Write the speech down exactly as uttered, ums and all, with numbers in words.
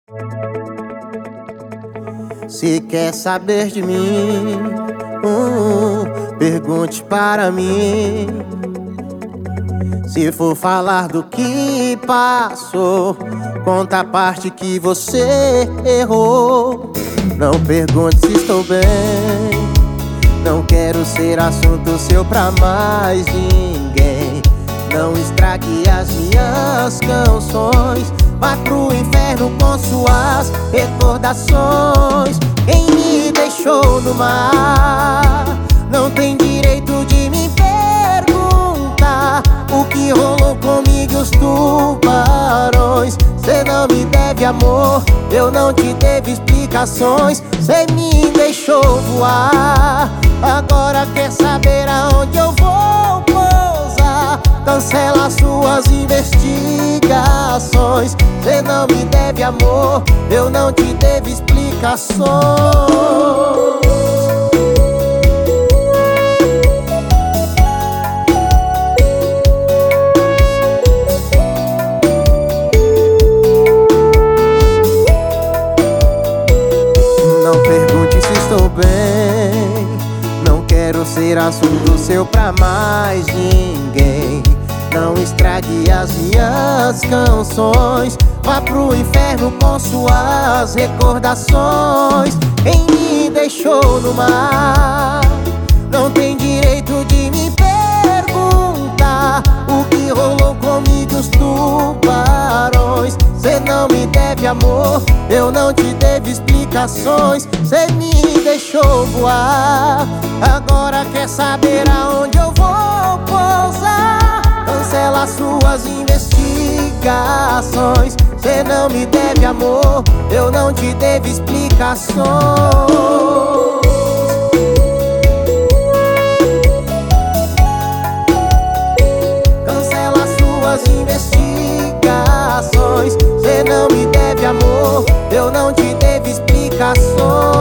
Se quer saber de mim, hum, pergunte para mim. Se for falar do que passou, conta a parte que você errou. Não pergunte se estou bem, não quero ser assunto seu pra mais ninguém. Não estrague as minhas canções, vá pro inferno com suas recordações. Quem me deixou no mar não tem direito de me perguntar o que rolou comigo e os tubarões. Cê não me deve amor, eu não te devo explicações. Cê me deixou voar, agora quer saber aonde eu vou pousar. Cancela suas investigações. Cê não me deve amor, eu não te devo explicações. Não pergunte se estou bem, não quero ser assunto seu pra mais ninguém. Não estrague as minhas canções, vá pro inferno com suas recordações. Quem me deixou no mar não tem direito de me perguntar o que rolou comigo e os tubarões. Cê não me deve amor, eu não te devo explicações. Cê me deixou voar, agora quer saber aonde eu vou pousar. Cancela suas investigações. Cê não me deve amor, eu não te devo explicações. Cancela suas investigações. Cê não me deve amor, eu não te devo explicações.